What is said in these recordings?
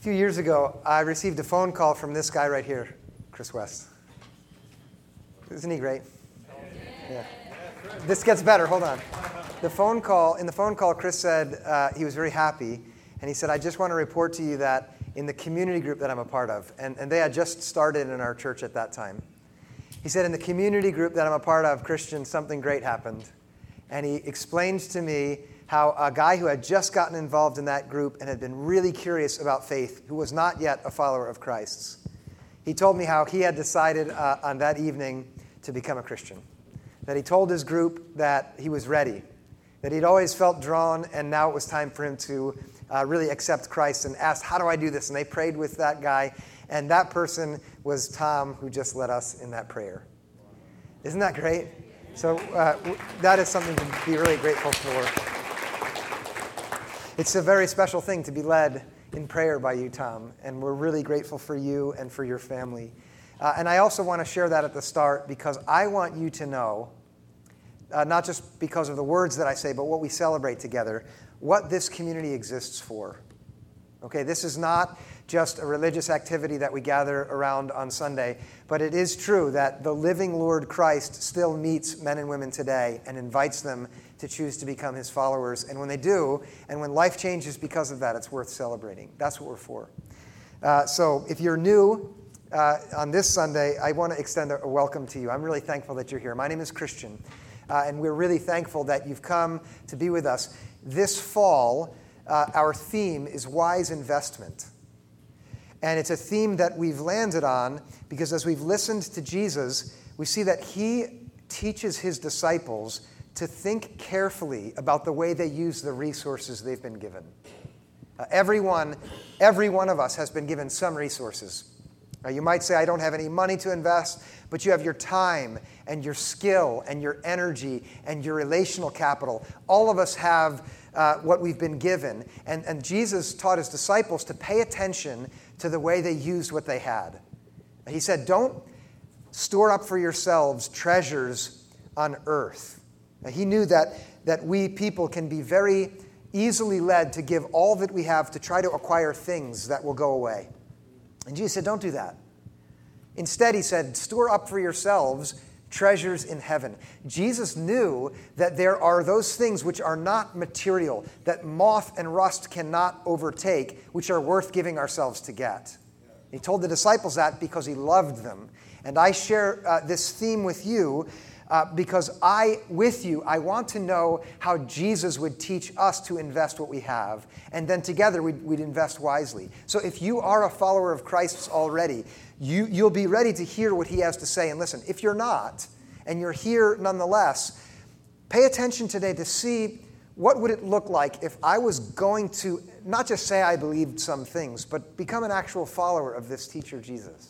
few years ago, I received a phone call from this guy right here, Chris West. Isn't he great? Yeah. This gets better. Hold on. In the phone call, Chris said he was very happy, and he said, I just want to report to you that in the community group that I'm a part of, and they had just started in our church at that time. He said, in the community group that I'm a part of, Christian, something great happened. And he explained to me how a guy who had just gotten involved in that group and had been really curious about faith, who was not yet a follower of Christ's, he told me how he had decided on that evening to become a Christian. That he told his group that he was ready, that he'd always felt drawn, and now it was time for him to really accept Christ, and asked, how do I do this? And they prayed with that guy, and that person was Tom, who just led us in that prayer. Isn't that great? So that is something to be really grateful for. It's a very special thing to be led in prayer by you, Tom, and we're really grateful for you and for your family. And I also want to share that at the start because I want you to know, not just because of the words that I say, but what we celebrate together, what this community exists for. Okay, this is not just a religious activity that we gather around on Sunday, but it is true that the living Lord Christ still meets men and women today and invites them to choose to become his followers. And when they do, and when life changes because of that, it's worth celebrating. That's what we're for. So if you're new on this Sunday, I want to extend a welcome to you. I'm really thankful that you're here. My name is Christian, and we're really thankful that you've come to be with us. This fall, our theme is wise investment. And it's a theme that we've landed on because as we've listened to Jesus, we see that he teaches his disciples to think carefully about the way they use the resources they've been given. Every one of us has been given some resources. You might say, I don't have any money to invest, but you have your time and your skill and your energy and your relational capital. All of us have what we've been given. And Jesus taught his disciples to pay attention to the way they used what they had. He said, don't store up for yourselves treasures on earth. Now, he knew that we people can be very easily led to give all that we have to try to acquire things that will go away. And Jesus said, don't do that. Instead, he said, store up for yourselves treasures in heaven. Jesus knew that there are those things which are not material, that moth and rust cannot overtake, which are worth giving ourselves to get. He told the disciples that because he loved them. And I share this theme with you because I want to know how Jesus would teach us to invest what we have, and then together we'd invest wisely. So if you are a follower of Christ's already, you'll be ready to hear what he has to say. And listen, if you're not, and you're here nonetheless, pay attention today to see what would it look like if I was going to not just say I believed some things, but become an actual follower of this teacher, Jesus.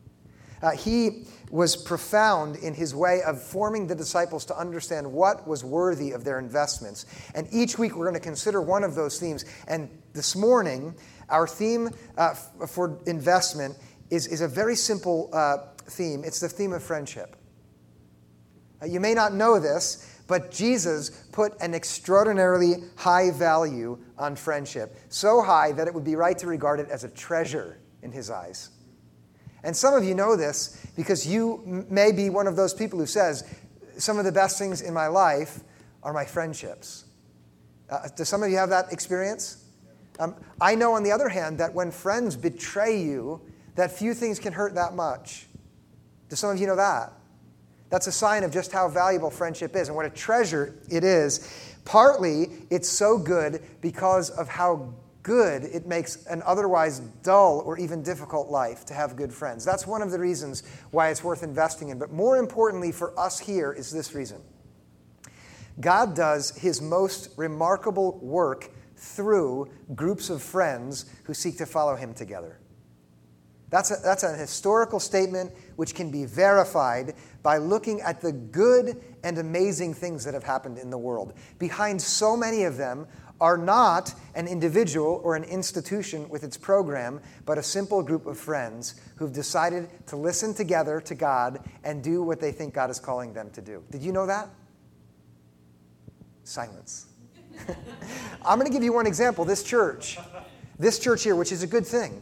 He was profound in his way of forming the disciples to understand what was worthy of their investments. And each week we're going to consider one of those themes. And this morning, our theme for investment is a very simple theme. It's the theme of friendship. You may not know this, but Jesus put an extraordinarily high value on friendship. So high that it would be right to regard it as a treasure in his eyes. And some of you know this because you may be one of those people who says, some of the best things in my life are my friendships. Do some of you have that experience? I know, on the other hand, that when friends betray you, that few things can hurt that much. Do some of you know that? That's a sign of just how valuable friendship is and what a treasure it is. Partly, it's so good because of how good it makes an otherwise dull or even difficult life to have good friends. That's one of the reasons why it's worth investing in. But more importantly for us here is this reason. God does his most remarkable work through groups of friends who seek to follow him together. That's a historical statement which can be verified by looking at the good and amazing things that have happened in the world. Behind so many of them are not an individual or an institution with its program, but a simple group of friends who've decided to listen together to God and do what they think God is calling them to do. Did you know that? Silence. I'm going to give you one example. This church. This church here, which is a good thing,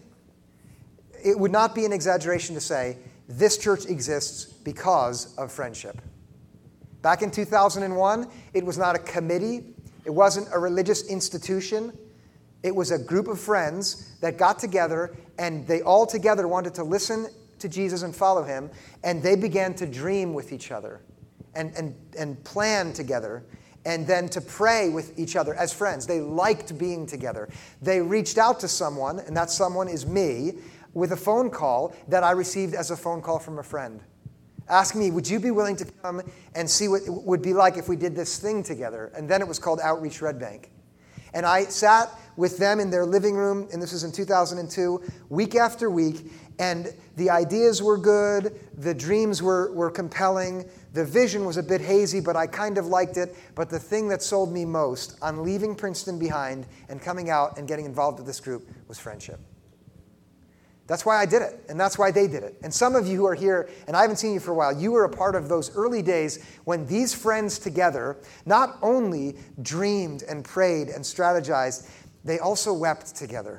it would not be an exaggeration to say this church exists because of friendship. Back in 2001, it was not a committee. It wasn't a religious institution. It was a group of friends that got together, and they all together wanted to listen to Jesus and follow him, and they began to dream with each other and plan together, and then to pray with each other as friends. They liked being together. They reached out to someone, and that someone is me, with a phone call that I received as a phone call from a friend, asking me, would you be willing to come and see what it would be like if we did this thing together? And then it was called Outreach Red Bank. And I sat with them in their living room, and this was in 2002, week after week, and the ideas were good, the dreams were compelling, the vision was a bit hazy, but I kind of liked it. But the thing that sold me most on leaving Princeton behind and coming out and getting involved with this group was friendship. That's why I did it, and that's why they did it. And some of you who are here, and I haven't seen you for a while, you were a part of those early days when these friends together not only dreamed and prayed and strategized, they also wept together.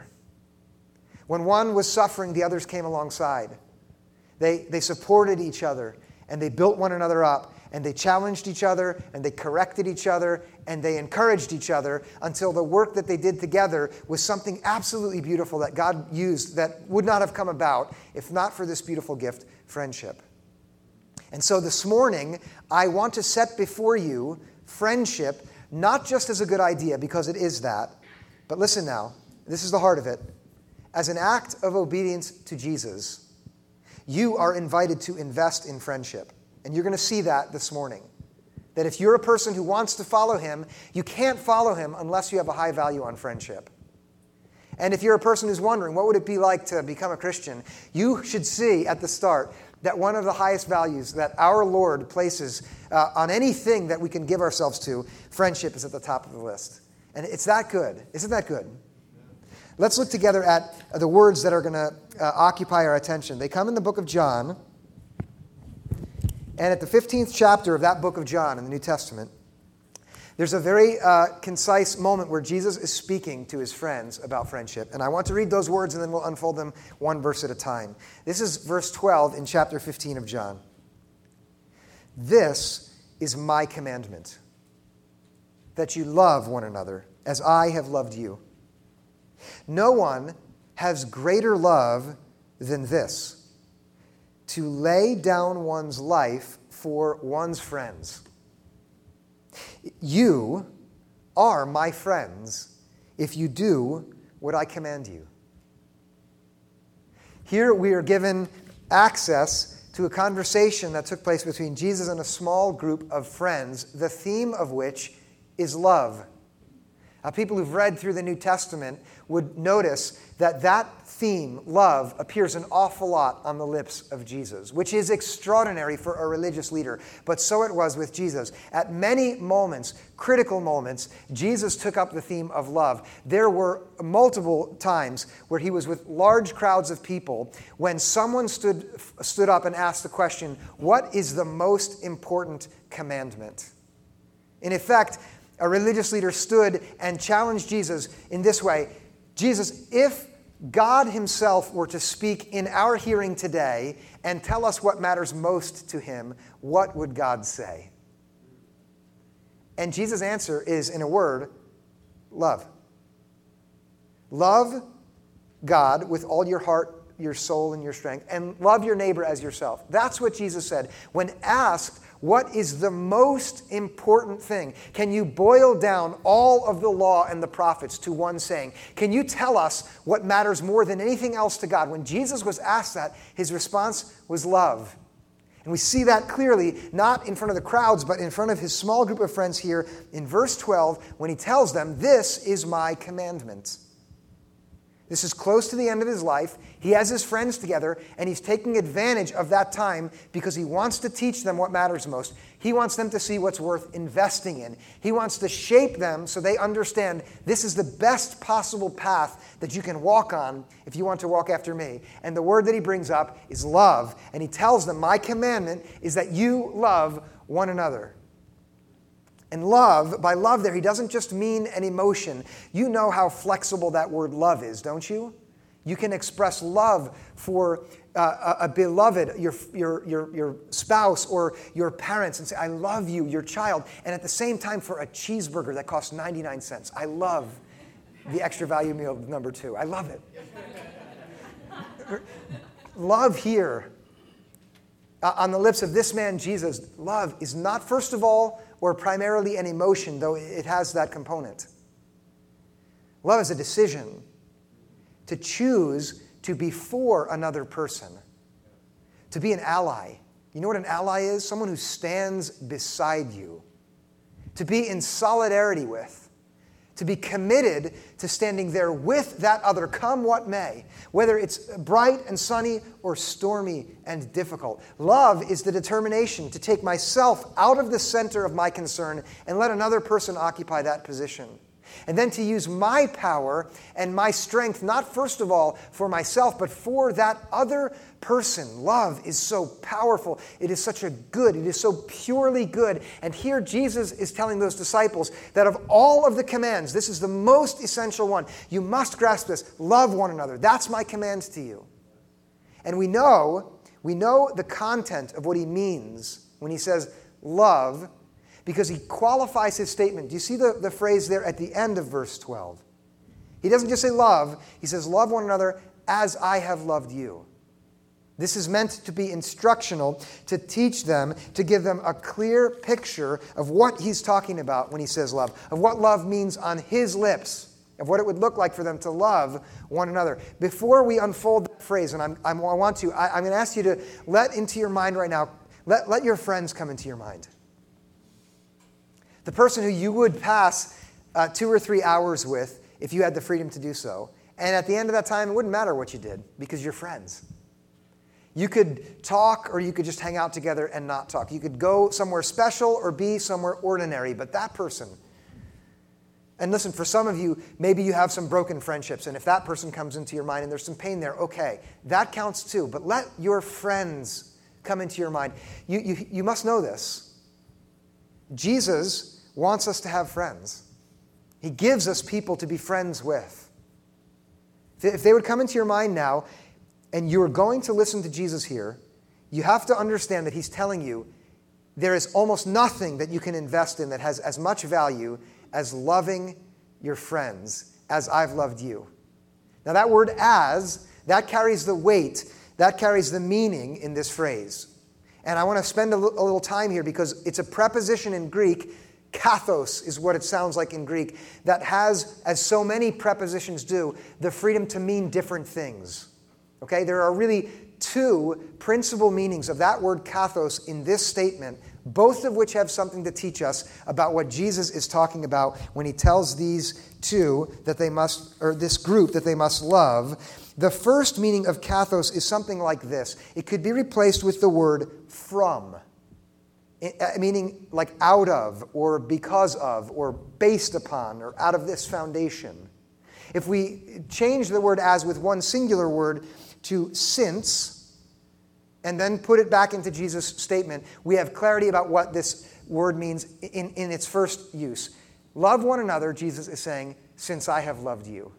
When one was suffering, the others came alongside. They supported each other, and they built one another up, and they challenged each other, and they corrected each other, and they encouraged each other until the work that they did together was something absolutely beautiful that God used that would not have come about if not for this beautiful gift, friendship. And so this morning, I want to set before you friendship, not just as a good idea, because it is that, but listen now, this is the heart of it. As an act of obedience to Jesus, you are invited to invest in friendship. And you're going to see that this morning. That if you're a person who wants to follow him, you can't follow him unless you have a high value on friendship. And if you're a person who's wondering, what would it be like to become a Christian? You should see at the start that one of the highest values that our Lord places on anything that we can give ourselves to, friendship is at the top of the list. And it's that good. Isn't that good? Let's look together at the words that are going to occupy our attention. They come in the book of John. And at the 15th chapter of that book of John in the New Testament, there's a very concise moment where Jesus is speaking to his friends about friendship. And I want to read those words, and then we'll unfold them one verse at a time. This is verse 12 in chapter 15 of John. This is my commandment, that you love one another as I have loved you. No one has greater love than this, to lay down one's life for one's friends. You are my friends if you do what I command you. Here we are given access to a conversation that took place between Jesus and a small group of friends, the theme of which is love. People who've read through the New Testament would notice that that theme, love, appears an awful lot on the lips of Jesus, which is extraordinary for a religious leader. But so it was with Jesus. At many moments, critical moments, Jesus took up the theme of love. There were multiple times where he was with large crowds of people when someone stood up and asked the question, what is the most important commandment? In effect, a religious leader stood and challenged Jesus in this way. Jesus, if God himself were to speak in our hearing today and tell us what matters most to him, what would God say? And Jesus' answer is, in a word, love. Love God with all your heart, your soul, and your strength, and love your neighbor as yourself. That's what Jesus said. When asked, what is the most important thing? Can you boil down all of the law and the prophets to one saying? Can you tell us what matters more than anything else to God? When Jesus was asked that, his response was love. And we see that clearly, not in front of the crowds, but in front of his small group of friends here in verse 12, when he tells them, this is my commandment. This is close to the end of his life. He has his friends together, and he's taking advantage of that time because he wants to teach them what matters most. He wants them to see what's worth investing in. He wants to shape them so they understand this is the best possible path that you can walk on if you want to walk after me. And the word that he brings up is love. And he tells them, my commandment is that you love one another. And love, by love there, he doesn't just mean an emotion. You know how flexible that word love is, don't you? You can express love for a beloved, your spouse or your parents, and say, I love you, your child. And at the same time, for a cheeseburger that costs 99 cents, I love the extra value meal number 2. I love it. Love here, on the lips of this man, Jesus, love is not, first of all, or primarily an emotion, though it has that component. Love is a decision to choose to be for another person, to be an ally. You know what an ally is? Someone who stands beside you, to be in solidarity with, to be committed to standing there with that other, come what may, whether it's bright and sunny or stormy and difficult. Love is the determination to take myself out of the center of my concern and let another person occupy that position. And then to use my power and my strength, not first of all for myself, but for that other person. Love is so powerful. It is such a good. It is so purely good. And here Jesus is telling those disciples that of all of the commands, this is the most essential one. You must grasp this. Love one another. That's my command to you. And we know the content of what he means when he says love, because he qualifies his statement. Do you see the phrase there at the end of verse 12? He doesn't just say love. He says, love one another as I have loved you. This is meant to be instructional, to teach them, to give them a clear picture of what he's talking about when he says love, of what love means on his lips, of what it would look like for them to love one another. Before we unfold that phrase, and I'm going to ask you to let into your mind right now, let your friends come into your mind. The person who you would pass 2 or 3 hours with if you had the freedom to do so. And at the end of that time, it wouldn't matter what you did because you're friends. You could talk or you could just hang out together and not talk. You could go somewhere special or be somewhere ordinary. But that person, and listen, for some of you, maybe you have some broken friendships. And if that person comes into your mind and there's some pain there, okay, that counts too. But let your friends come into your mind. You must know this. Jesus wants us to have friends. He gives us people to be friends with. If they would come into your mind now, and you're going to listen to Jesus here, you have to understand that he's telling you there is almost nothing that you can invest in that has as much value as loving your friends as I've loved you. Now that word as, that carries the weight, that carries the meaning in this phrase. And I want to spend a little time here because it's a preposition in Greek. Kathos is what it sounds like in Greek, that has, as so many prepositions do, the freedom to mean different things. Okay, there are really 2 principal meanings of that word kathos in this statement, both of which have something to teach us about what Jesus is talking about when he tells these 2 that they must, or this group that they must love. The first meaning of kathos is something like this. It could be replaced with the word from, meaning like out of, or because of, or based upon, or out of this foundation. If we change the word as with one singular word to since, and then put it back into Jesus' statement, we have clarity about what this word means in its first use. Love one another, Jesus is saying, since I have loved you.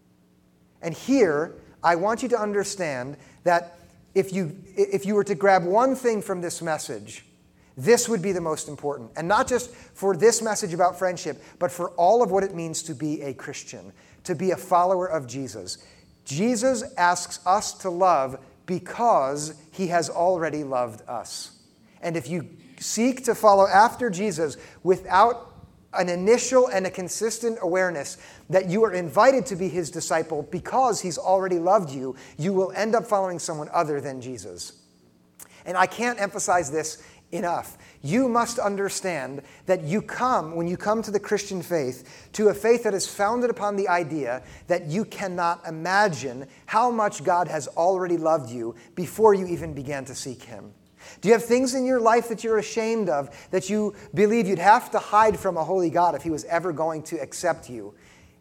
And here, I want you to understand that if you were to grab one thing from this message, this would be the most important. And not just for this message about friendship, but for all of what it means to be a Christian, to be a follower of Jesus. Jesus asks us to love because he has already loved us. And if you seek to follow after Jesus without an initial and a consistent awareness that you are invited to be his disciple because he's already loved you, you will end up following someone other than Jesus. And I can't emphasize this enough. You must understand that when you come to the Christian faith, to a faith that is founded upon the idea that you cannot imagine how much God has already loved you before you even began to seek him. Do you have things in your life that you're ashamed of, that you believe you'd have to hide from a holy God if he was ever going to accept you?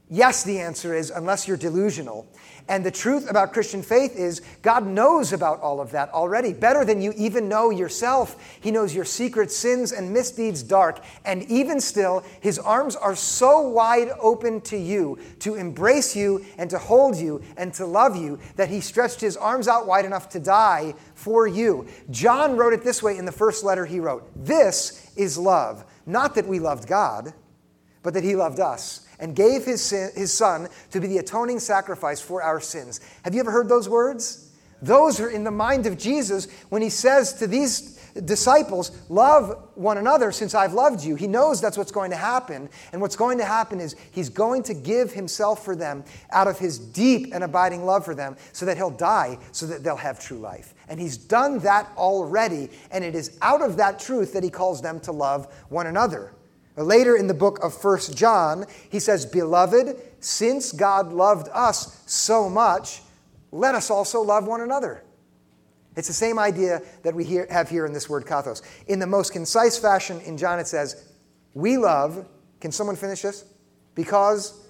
Yes, the answer is, unless you're delusional. And the truth about Christian faith is God knows about all of that already, better than you even know yourself. He knows your secret sins and misdeeds dark. And even still, his arms are so wide open to you, to embrace you and to hold you and to love you, that he stretched his arms out wide enough to die for you. John wrote it this way in the first letter he wrote. This is love, not that we loved God, but that he loved us and gave his son to be the atoning sacrifice for our sins. Have you ever heard those words? Those are in the mind of Jesus when he says to these disciples, love one another since I've loved you. He knows that's what's going to happen. And what's going to happen is he's going to give himself for them out of his deep and abiding love for them so that he'll die so that they'll have true life. And he's done that already. And it is out of that truth that he calls them to love one another. Later in the book of 1 John, he says, Beloved, since God loved us so much, let us also love one another. It's the same idea that we have here in this word kathos. In the most concise fashion in John it says, we love, can someone finish this? Because?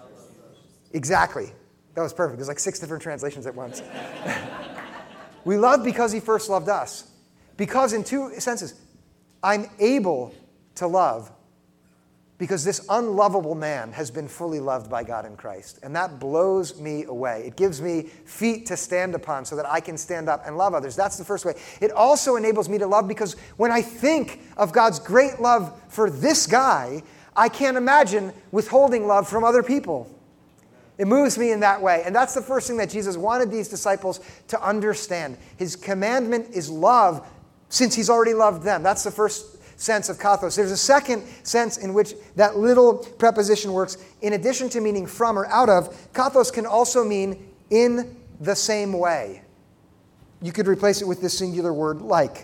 Exactly. That was perfect. There's like 6 different translations at once. We love because he first loved us. Because in 2 senses, I'm able to love because this unlovable man has been fully loved by God in Christ. And that blows me away. It gives me feet to stand upon so that I can stand up and love others. That's the first way. It also enables me to love because when I think of God's great love for this guy, I can't imagine withholding love from other people. It moves me in that way. And that's the first thing that Jesus wanted these disciples to understand. His commandment is love since he's already loved them. That's the first sense of kathos. There's a second sense in which that little preposition works. In addition to meaning from or out of, kathos can also mean in the same way. You could replace it with this singular word, like.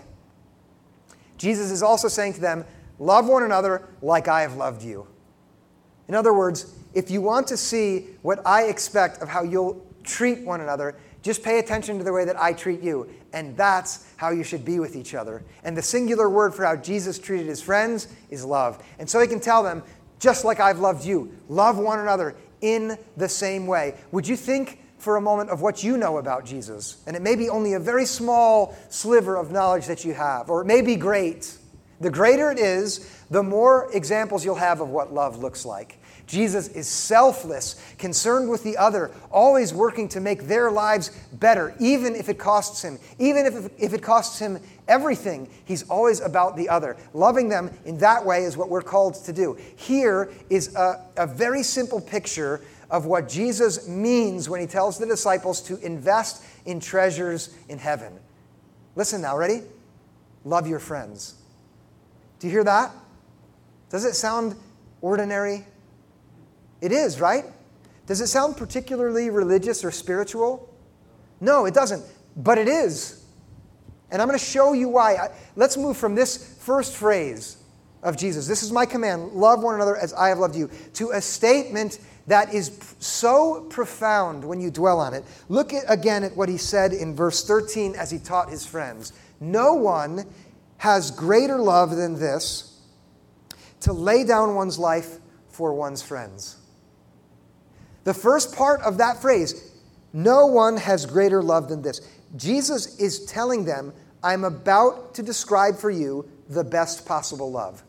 Jesus is also saying to them, love one another like I have loved you. In other words, if you want to see what I expect of how you'll treat one another, just pay attention to the way that I treat you. And that's how you should be with each other. And the singular word for how Jesus treated his friends is love. And so he can tell them, just like I've loved you, love one another in the same way. Would you think for a moment of what you know about Jesus? And it may be only a very small sliver of knowledge that you have, or it may be great. The greater it is, the more examples you'll have of what love looks like. Jesus is selfless, concerned with the other, always working to make their lives better, even if it costs him. Even if it costs him everything, he's always about the other. Loving them in that way is what we're called to do. Here is a very simple picture of what Jesus means when he tells the disciples to invest in treasures in heaven. Listen now, ready? Love your friends. Do you hear that? Does it sound ordinary? It is, right? Does it sound particularly religious or spiritual? No, it doesn't. But it is. And I'm going to show you why. Let's move from this first phrase of Jesus, this is my command, love one another as I have loved you, to a statement that is so profound when you dwell on it. Look again at what he said in verse 13 as he taught his friends. No one has greater love than this, to lay down one's life for one's friends. The first part of that phrase, no one has greater love than this. Jesus is telling them, I'm about to describe for you the best possible love.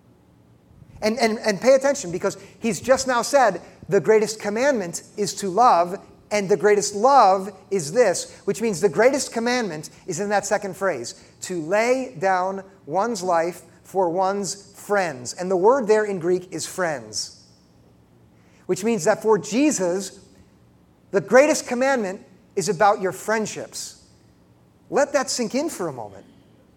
And pay attention, because he's just now said the greatest commandment is to love, and the greatest love is this, which means the greatest commandment is in that second phrase, to lay down one's life for one's friends. And the word there in Greek is friends. Which means that for Jesus, the greatest commandment is about your friendships. Let that sink in for a moment.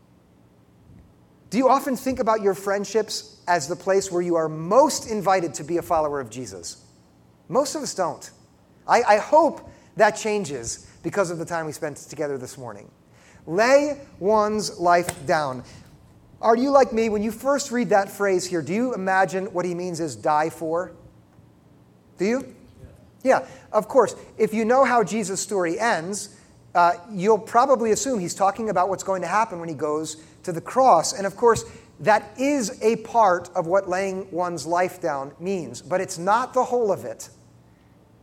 Do you often think about your friendships as the place where you are most invited to be a follower of Jesus? Most of us don't. I hope that changes because of the time we spent together this morning. Lay one's life down. Are you like me? When you first read that phrase here, do you imagine what he means is die for? Do you? Yeah, of course. If you know how Jesus' story ends, you'll probably assume he's talking about what's going to happen when he goes to the cross. And of course, that is a part of what laying one's life down means. But it's not the whole of it.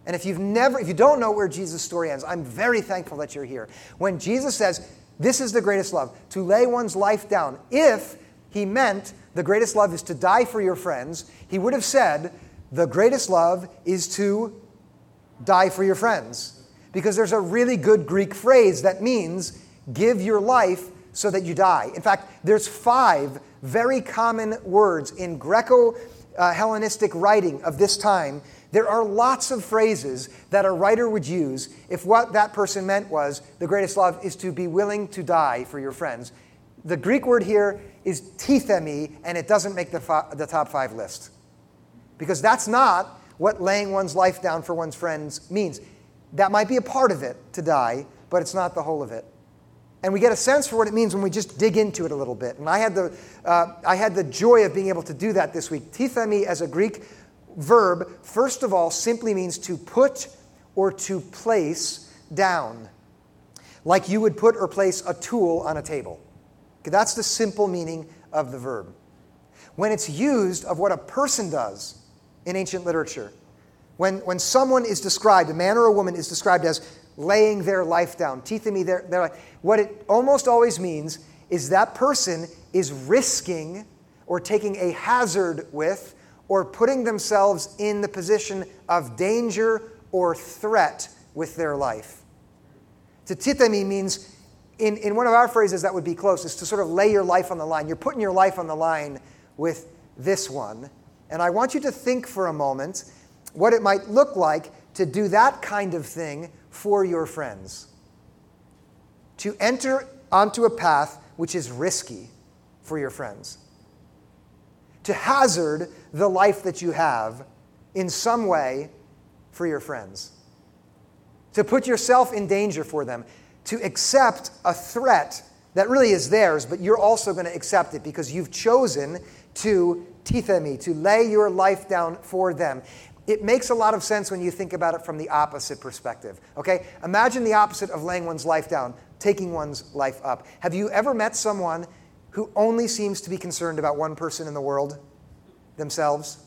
And if you don't know where Jesus' story ends, I'm very thankful that you're here. When Jesus says, this is the greatest love, to lay one's life down, if he meant the greatest love is to die for your friends, he would have said, the greatest love is to die for your friends. Because there's a really good Greek phrase that means give your life so that you die. In fact, there's 5 very common words in Greco-Hellenistic writing of this time. There are lots of phrases that a writer would use if what that person meant was the greatest love is to be willing to die for your friends. The Greek word here is tithemi, and it doesn't make the top 5 list. Because that's not what laying one's life down for one's friends means. That might be a part of it, to die, but it's not the whole of it. And we get a sense for what it means when we just dig into it a little bit. And I had the joy of being able to do that this week. Tithemi as a Greek verb, first of all, simply means to put or to place down. Like you would put or place a tool on a table. Okay, that's the simple meaning of the verb. When it's used of what a person does in ancient literature, when someone is described, a man or a woman is described as laying their life down, tithemi, their life, what it almost always means is that person is risking or taking a hazard with or putting themselves in the position of danger or threat with their life. To tithemi means, in one of our phrases that would be close, is to sort of lay your life on the line. You're putting your life on the line with this one. And I want you to think for a moment what it might look like to do that kind of thing for your friends. To enter onto a path which is risky for your friends. To hazard the life that you have in some way for your friends. To put yourself in danger for them. To accept a threat that really is theirs, but you're also going to accept it because you've chosen to tithemi, to lay your life down for them. It makes a lot of sense when you think about it from the opposite perspective. Okay? Imagine the opposite of laying one's life down, taking one's life up. Have you ever met someone who only seems to be concerned about one person in the world? Themselves?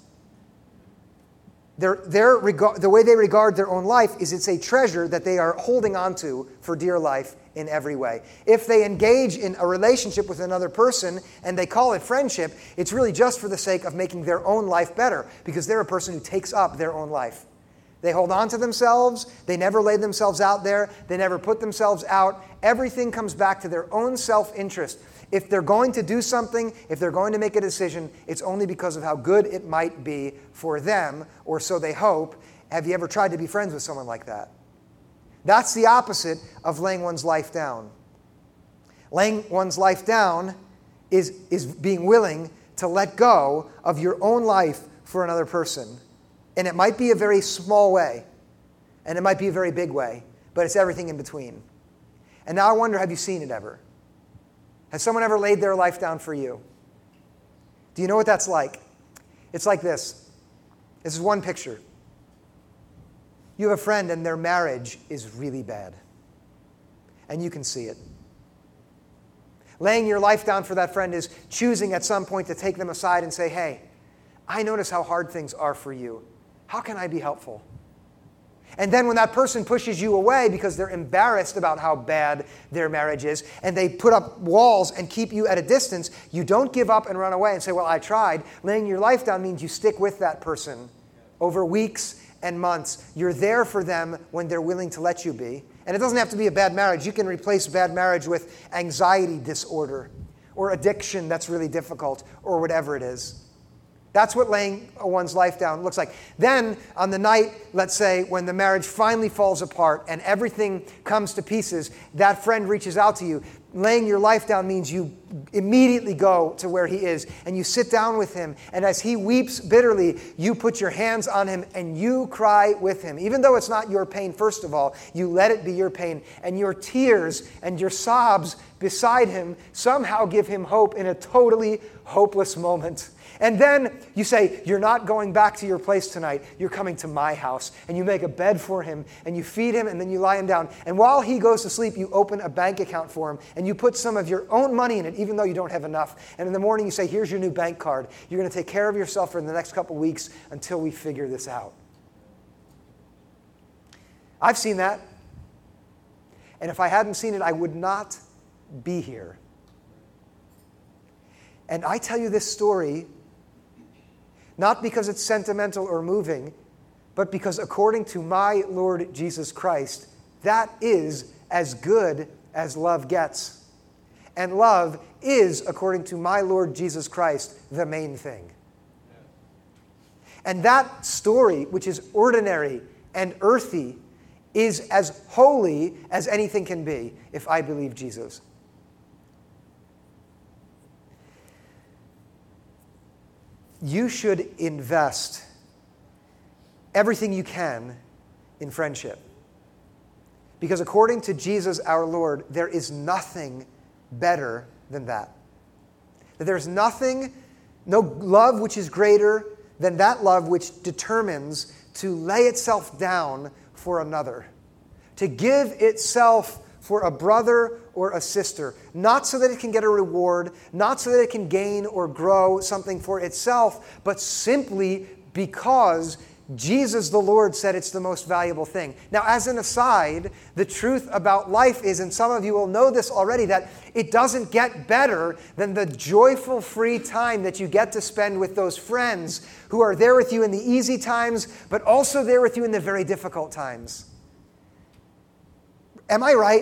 The way they regard their own life is it's a treasure that they are holding on to for dear life in every way. If they engage in a relationship with another person and they call it friendship, it's really just for the sake of making their own life better because they're a person who takes up their own life. They hold on to themselves. They never lay themselves out there. They never put themselves out. Everything comes back to their own self-interest. If they're going to do something, if they're going to make a decision, it's only because of how good it might be for them, or so they hope. Have you ever tried to be friends with someone like that? That's the opposite of laying one's life down. Laying one's life down is being willing to let go of your own life for another person. And it might be a very small way, and it might be a very big way, but it's everything in between. And now I wonder, have you seen it ever? Has someone ever laid their life down for you? Do you know what that's like? It's like this. This is one picture. You have a friend and their marriage is really bad. And you can see it. Laying your life down for that friend is choosing at some point to take them aside and say, hey, I notice how hard things are for you. How can I be helpful? And then when that person pushes you away because they're embarrassed about how bad their marriage is, and they put up walls and keep you at a distance, you don't give up and run away and say, well, I tried. Laying your life down means you stick with that person over weeks and months. You're there for them when they're willing to let you be. And it doesn't have to be a bad marriage. You can replace bad marriage with anxiety disorder or addiction that's really difficult or whatever it is. That's what laying one's life down looks like. Then, on the night, let's say, when the marriage finally falls apart and everything comes to pieces, that friend reaches out to you. Laying your life down means you immediately go to where he is and you sit down with him. And as he weeps bitterly, you put your hands on him and you cry with him. Even though it's not your pain, first of all, you let it be your pain. And your tears and your sobs beside him somehow give him hope in a totally hopeless moment. And then you say, you're not going back to your place tonight. You're coming to my house. And you make a bed for him, and you feed him, and then you lie him down. And while he goes to sleep, you open a bank account for him, and you put some of your own money in it, even though you don't have enough. And in the morning, you say, here's your new bank card. You're going to take care of yourself for the next couple weeks until we figure this out. I've seen that. And if I hadn't seen it, I would not be here. And I tell you this story not because it's sentimental or moving, but because according to my Lord Jesus Christ, that is as good as love gets. And love is, according to my Lord Jesus Christ, the main thing. And that story, which is ordinary and earthy, is as holy as anything can be if I believe Jesus. You should invest everything you can in friendship. Because according to Jesus our Lord, there is nothing better than that. That there's nothing, no love which is greater than that love which determines to lay itself down for another. To give itself for a brother or a sister. Not so that it can get a reward, not so that it can gain or grow something for itself, but simply because Jesus the Lord said it's the most valuable thing. Now, as an aside, the truth about life is, and some of you will know this already, that it doesn't get better than the joyful free time that you get to spend with those friends who are there with you in the easy times, but also there with you in the very difficult times. Am I right?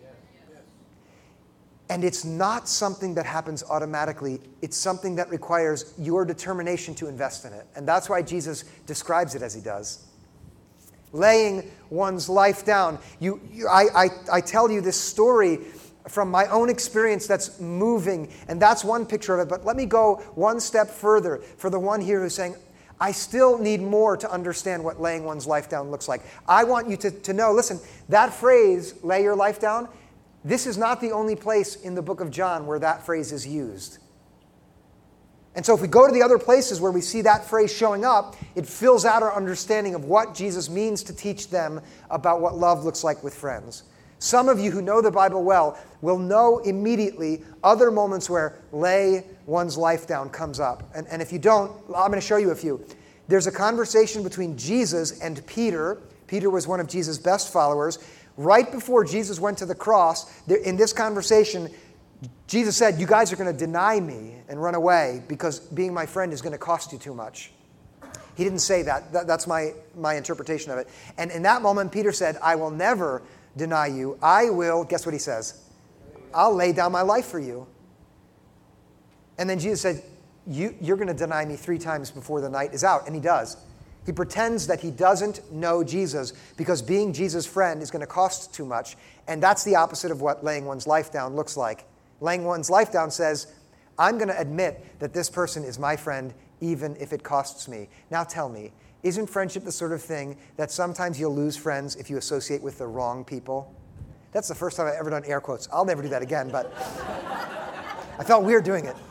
And it's not something that happens automatically. It's something that requires your determination to invest in it. And that's why Jesus describes it as he does. Laying one's life down. I tell you this story from my own experience that's moving, and that's one picture of it. But let me go one step further for the one here who's saying, I still need more to understand what laying one's life down looks like. I want you to know, listen, that phrase, lay your life down, this is not the only place in the book of John where that phrase is used. And so if we go to the other places where we see that phrase showing up, it fills out our understanding of what Jesus means to teach them about what love looks like with friends. Some of you who know the Bible well will know immediately other moments where lay one's life down comes up. And if you don't, I'm going to show you a few. There's a conversation between Jesus and Peter. Peter was one of Jesus' best followers. Right before Jesus went to the cross, in this conversation, Jesus said, you guys are going to deny me and run away because being my friend is going to cost you too much. He didn't say that. That's my interpretation of it. And in that moment, Peter said, I will never deny you. I will, guess what he says? I'll lay down my life for you. And then Jesus said, you're going to deny me 3 times before the night is out. And he does. He pretends that he doesn't know Jesus because being Jesus' friend is going to cost too much. And that's the opposite of what laying one's life down looks like. Laying one's life down says, I'm going to admit that this person is my friend even if it costs me. Now tell me, isn't friendship the sort of thing that sometimes you'll lose friends if you associate with the wrong people? That's the first time I've ever done air quotes. I'll never do that again, but I felt weird doing it.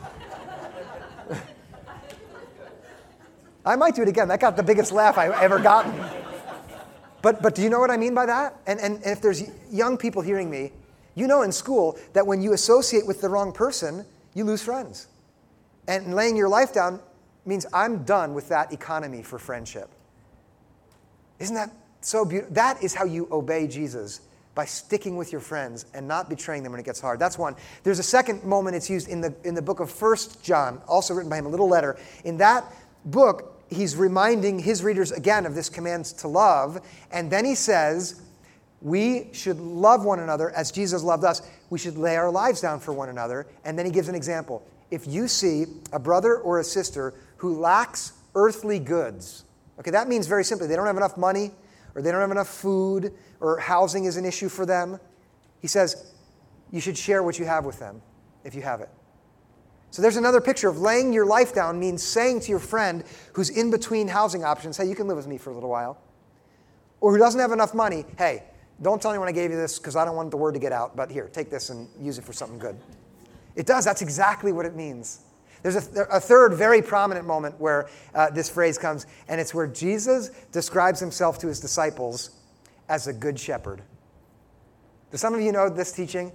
I might do it again. That got the biggest laugh I've ever gotten. But do you know what I mean by that? And if there's young people hearing me, you know in school that when you associate with the wrong person, you lose friends. And laying your life down means I'm done with that economy for friendship. Isn't that so beautiful? That is how you obey Jesus, by sticking with your friends and not betraying them when it gets hard. That's one. There's a second moment it's used in the book of 1 John, also written by him, a little letter. In that book, he's reminding his readers again of this command to love. And then he says, we should love one another as Jesus loved us. We should lay our lives down for one another. And then he gives an example. If you see a brother or a sister who lacks earthly goods, okay, that means very simply, they don't have enough money, or they don't have enough food, or housing is an issue for them. He says, you should share what you have with them, if you have it. So there's another picture of laying your life down means saying to your friend who's in between housing options, hey, you can live with me for a little while. Or who doesn't have enough money, hey, don't tell anyone I gave you this because I don't want the word to get out, but here, take this and use it for something good. It does. That's exactly what it means. There's a third very prominent moment where this phrase comes, and it's where Jesus describes himself to his disciples as a good shepherd. Do some of you know this teaching?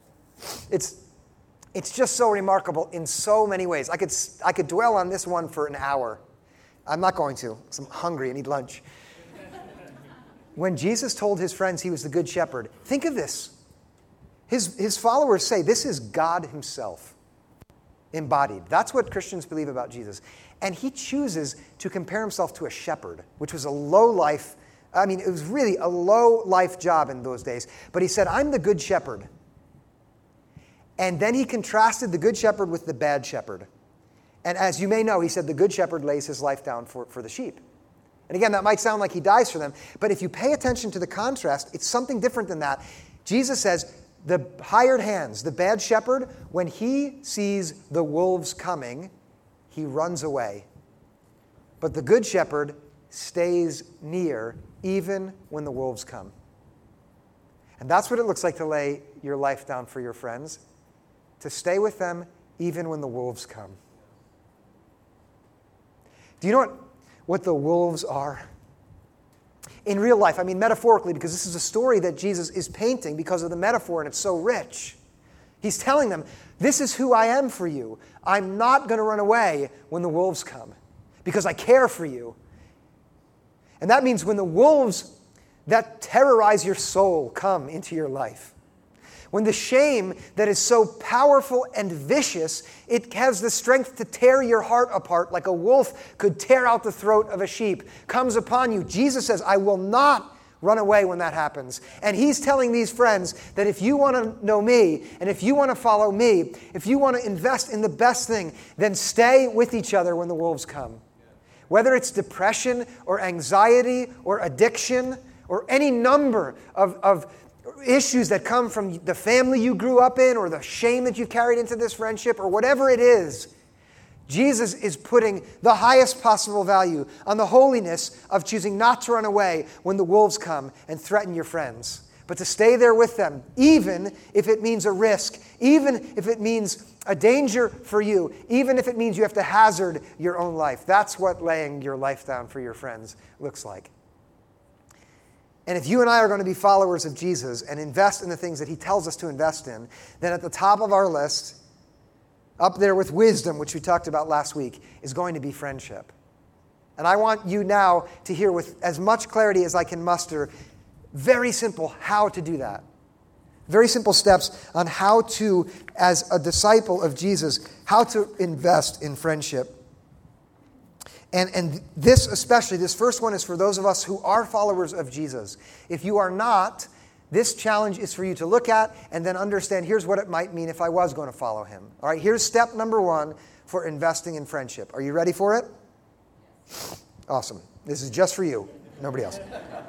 It's just so remarkable in so many ways. I could dwell on this one for an hour. I'm not going to, because I'm hungry and need lunch. when Jesus told his friends he was the good shepherd, think of this. His followers say this is God himself embodied. That's what Christians believe about Jesus. And he chooses to compare himself to a shepherd, which was a low-life, it was really a low-life job in those days. But he said, I'm the good shepherd. And then he contrasted the good shepherd with the bad shepherd. And as you may know, he said the good shepherd lays his life down for the sheep. And again, that might sound like he dies for them. But if you pay attention to the contrast, it's something different than that. Jesus says, the hired hands, the bad shepherd, when he sees the wolves coming, he runs away. But the good shepherd stays near even when the wolves come. And that's what it looks like to lay your life down for your friends, to stay with them even when the wolves come. Do you know what the wolves are? In real life, metaphorically, because this is a story that Jesus is painting because of the metaphor, and it's so rich. He's telling them, this is who I am for you. I'm not going to run away when the wolves come because I care for you. And that means when the wolves that terrorize your soul come into your life, when the shame that is so powerful and vicious, it has the strength to tear your heart apart like a wolf could tear out the throat of a sheep, comes upon you. Jesus says, I will not run away when that happens. And he's telling these friends that if you want to know me, and if you want to follow me, if you want to invest in the best thing, then stay with each other when the wolves come. Whether it's depression or anxiety or addiction or any number of issues that come from the family you grew up in or the shame that you've carried into this friendship or whatever it is, Jesus is putting the highest possible value on the holiness of choosing not to run away when the wolves come and threaten your friends, but to stay there with them, even if it means a risk, even if it means a danger for you, even if it means you have to hazard your own life. That's what laying your life down for your friends looks like. And if you and I are going to be followers of Jesus and invest in the things that he tells us to invest in, then at the top of our list, up there with wisdom, which we talked about last week, is going to be friendship. And I want you now to hear with as much clarity as I can muster, very simple how to do that. Very simple steps on how to, as a disciple of Jesus, how to invest in friendship. And this especially, this first one is for those of us who are followers of Jesus. If you are not, this challenge is for you to look at and then understand, here's what it might mean if I was going to follow him. All right, here's step number 1 for investing in friendship. Are you ready for it? Awesome. This is just for you. Nobody else.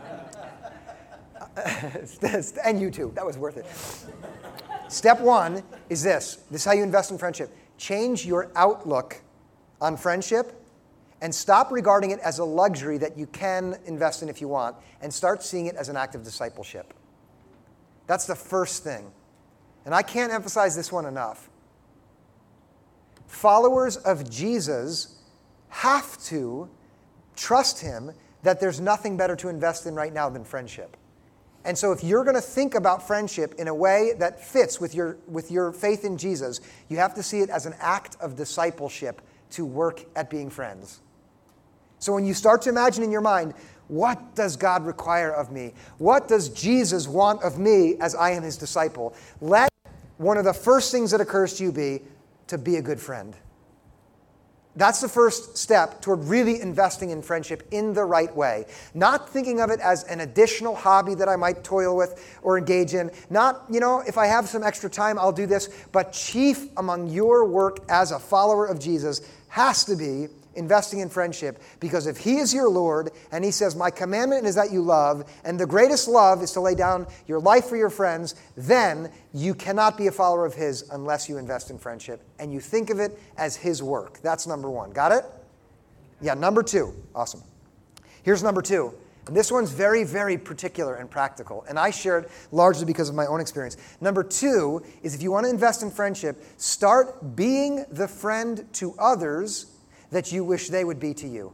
And you too. That was worth it. Step 1 is this. This is how you invest in friendship. Change your outlook on friendship and stop regarding it as a luxury that you can invest in if you want, and start seeing it as an act of discipleship. That's the first thing. And I can't emphasize this one enough. Followers of Jesus have to trust him that there's nothing better to invest in right now than friendship. And so if you're going to think about friendship in a way that fits with your faith in Jesus, you have to see it as an act of discipleship to work at being friends. So when you start to imagine in your mind, what does God require of me? What does Jesus want of me as I am his disciple? Let one of the first things that occurs to you be to be a good friend. That's the first step toward really investing in friendship in the right way. Not thinking of it as an additional hobby that I might toil with or engage in. Not, if I have some extra time, I'll do this. But chief among your work as a follower of Jesus has to be investing in friendship, because if he is your Lord and he says, my commandment is that you love, and the greatest love is to lay down your life for your friends, then you cannot be a follower of his unless you invest in friendship and you think of it as his work. That's number 1. Got it? Yeah, number 2. Awesome. Here's number 2. And this one's very, very particular and practical, and I share it largely because of my own experience. Number 2 is if you want to invest in friendship, start being the friend to others that you wish they would be to you.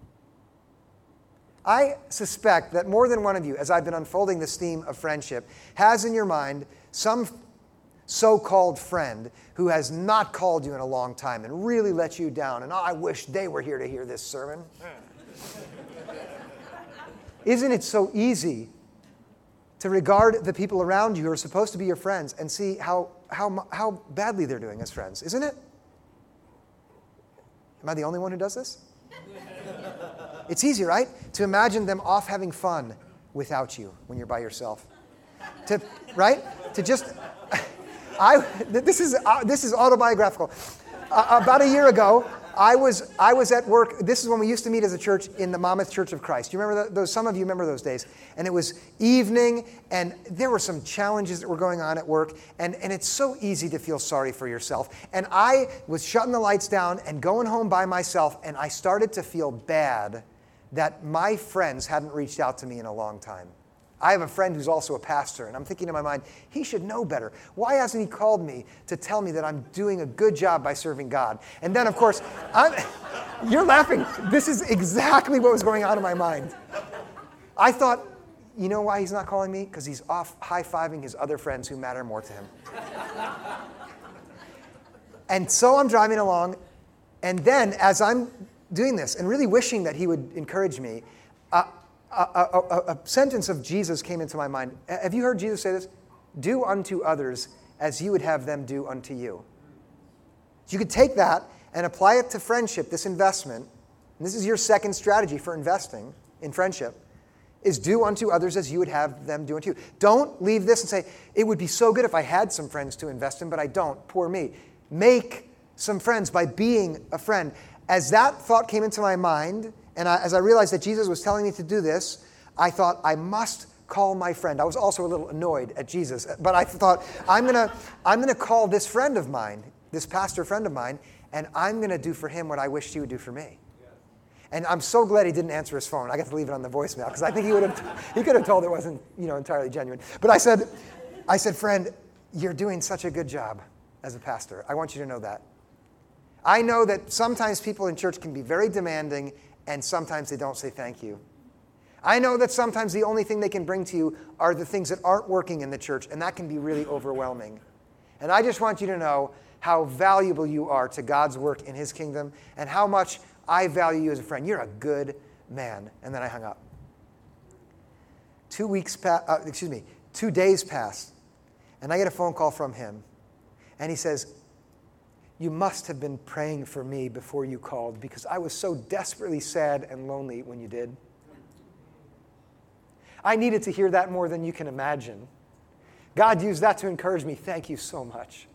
I suspect that more than one of you, as I've been unfolding this theme of friendship, has in your mind some so-called friend who has not called you in a long time and really let you down, and I wish they were here to hear this sermon. Isn't it so easy to regard the people around you who are supposed to be your friends and see how badly they're doing as friends? Isn't it? Am I the only one who does this? It's easy, right? To imagine them off having fun without you when you're by yourself. Right? To just... This is autobiographical. About a year ago, I was at work. This is when we used to meet as a church in the Monmouth Church of Christ. You remember those? Some of you remember those days. And it was evening, and there were some challenges that were going on at work. And it's so easy to feel sorry for yourself. And I was shutting the lights down and going home by myself, and I started to feel bad that my friends hadn't reached out to me in a long time. I have a friend who's also a pastor, and I'm thinking in my mind, he should know better. Why hasn't he called me to tell me that I'm doing a good job by serving God? And then, of course, you're laughing. This is exactly what was going on in my mind. I thought, you know why he's not calling me? Because he's off high-fiving his other friends who matter more to him. And so I'm driving along, and then as I'm doing this and really wishing that he would encourage me, a sentence of Jesus came into my mind. Have you heard Jesus say this? Do unto others as you would have them do unto you. So you could take that and apply it to friendship, this investment. And this is your second strategy for investing in friendship, is do unto others as you would have them do unto you. Don't leave this and say, it would be so good if I had some friends to invest in, but I don't. Poor me. Make some friends by being a friend. As that thought came into my mind, and as I realized that Jesus was telling me to do this, I thought, I must call my friend. I was also a little annoyed at Jesus, but I thought, I'm gonna call this friend of mine, this pastor friend of mine, and I'm going to do for him what I wished he would do for me. And I'm so glad he didn't answer his phone. I got to leave it on the voicemail, because I think he could have told it wasn't entirely genuine. But I said, friend, you're doing such a good job as a pastor. I want you to know that. I know that sometimes people in church can be very demanding, and sometimes they don't say thank you. I know that sometimes the only thing they can bring to you are the things that aren't working in the church, and that can be really overwhelming. And I just want you to know how valuable you are to God's work in his kingdom and how much I value you as a friend. You're a good man. And then I hung up. 2 days passed, and I get a phone call from him. And he says, you must have been praying for me before you called, because I was so desperately sad and lonely when you did. I needed to hear that more than you can imagine. God used that to encourage me. Thank you so much.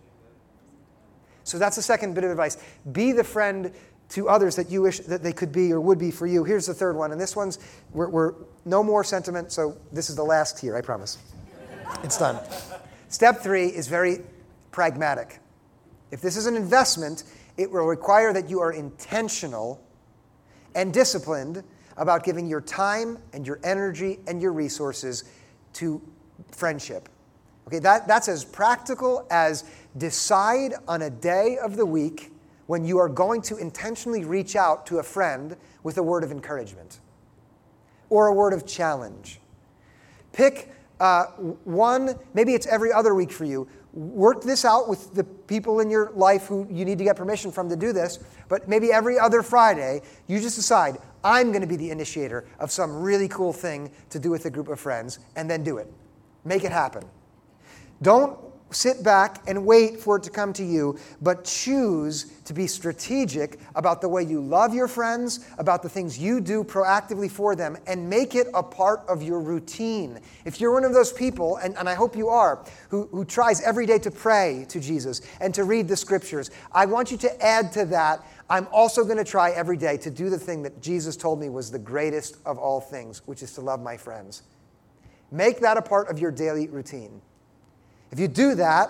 So that's the second bit of advice. Be the friend to others that you wish that they could be or would be for you. Here's the third one, and this one's, we're no more sentiment, so this is the last here, I promise. It's done. Step 3 is very pragmatic. If this is an investment, it will require that you are intentional and disciplined about giving your time and your energy and your resources to friendship. Okay, that's as practical as decide on a day of the week when you are going to intentionally reach out to a friend with a word of encouragement or a word of challenge. Pick one, maybe it's every other week for you. Work this out with the people in your life who you need to get permission from to do this, but maybe every other Friday, you just decide, I'm going to be the initiator of some really cool thing to do with a group of friends, and then do it. Make it happen. Don't sit back and wait for it to come to you, but choose to be strategic about the way you love your friends, about the things you do proactively for them, and make it a part of your routine. If you're one of those people, and I hope you are, who tries every day to pray to Jesus and to read the scriptures, I want you to add to that, I'm also going to try every day to do the thing that Jesus told me was the greatest of all things, which is to love my friends. Make that a part of your daily routine. If you do that,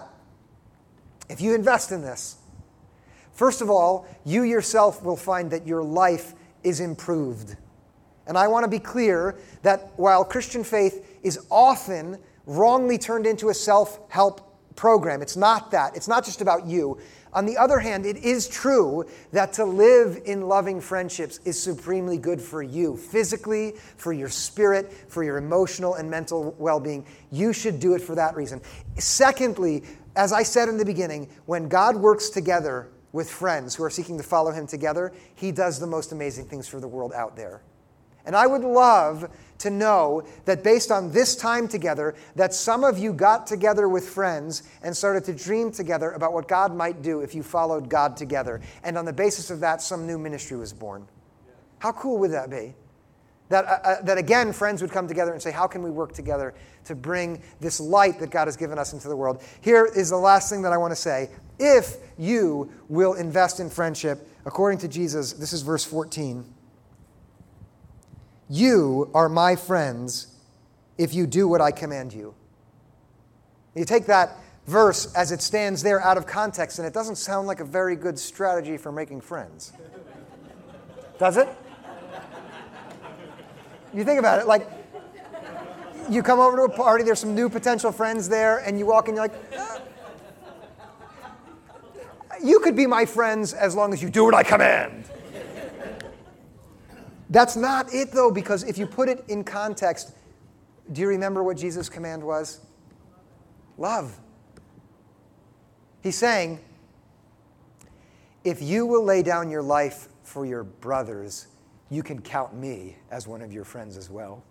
if you invest in this, first of all, you yourself will find that your life is improved. And I want to be clear that while Christian faith is often wrongly turned into a self-help program, it's not that. It's not just about you. On the other hand, it is true that to live in loving friendships is supremely good for you, physically, for your spirit, for your emotional and mental well-being. You should do it for that reason. Secondly, as I said in the beginning, when God works together with friends who are seeking to follow him together, he does the most amazing things for the world out there. And I would love to know that based on this time together, that some of you got together with friends and started to dream together about what God might do if you followed God together. And on the basis of that, some new ministry was born. How cool would that be? That again, friends would come together and say, how can we work together to bring this light that God has given us into the world? Here is the last thing that I want to say. If you will invest in friendship, according to Jesus, this is verse 14. You are my friends if you do what I command you. You take that verse as it stands there out of context, and it doesn't sound like a very good strategy for making friends. Does it? You think about it, like, you come over to a party, there's some new potential friends there, and you walk in, you're like, you could be my friends as long as you do what I command. That's not it, though, because if you put it in context, do you remember what Jesus' command was? Love. He's saying, if you will lay down your life for your brothers, you can count me as one of your friends as well.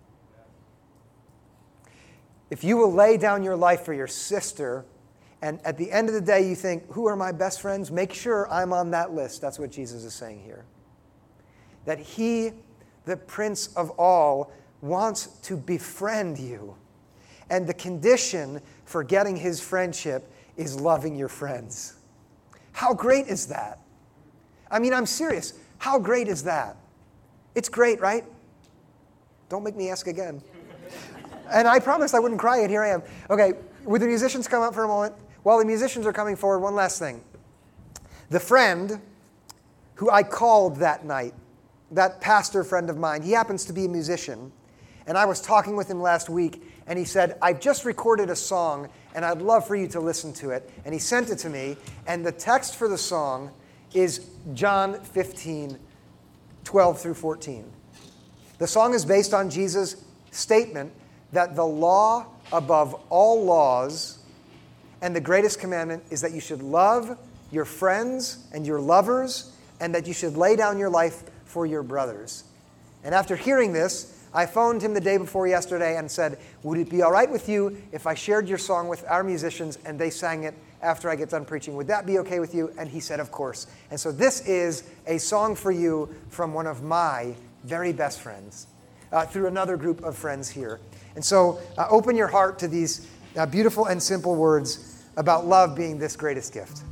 If you will lay down your life for your sister, and at the end of the day you think, who are my best friends? Make sure I'm on that list. That's what Jesus is saying here. That he, the Prince of all, wants to befriend you. And the condition for getting his friendship is loving your friends. How great is that? I mean, I'm serious. How great is that? It's great, right? Don't make me ask again. And I promised I wouldn't cry, and here I am. Okay, would the musicians come up for a moment? While the musicians are coming forward, one last thing. The friend who I called that night, that pastor friend of mine, he happens to be a musician. And I was talking with him last week, and he said, I've just recorded a song, and I'd love for you to listen to it. And he sent it to me, and the text for the song is John 15, 12 through 14. The song is based on Jesus' statement that the law above all laws and the greatest commandment is that you should love your friends and your lovers and that you should lay down your life for your brothers. And after hearing this, I phoned him the day before yesterday and said, would it be all right with you if I shared your song with our musicians and they sang it after I get done preaching? Would that be okay with you? And he said, of course. And so this is a song for you from one of my very best friends, through another group of friends here. And so open your heart to these beautiful and simple words about love being this greatest gift.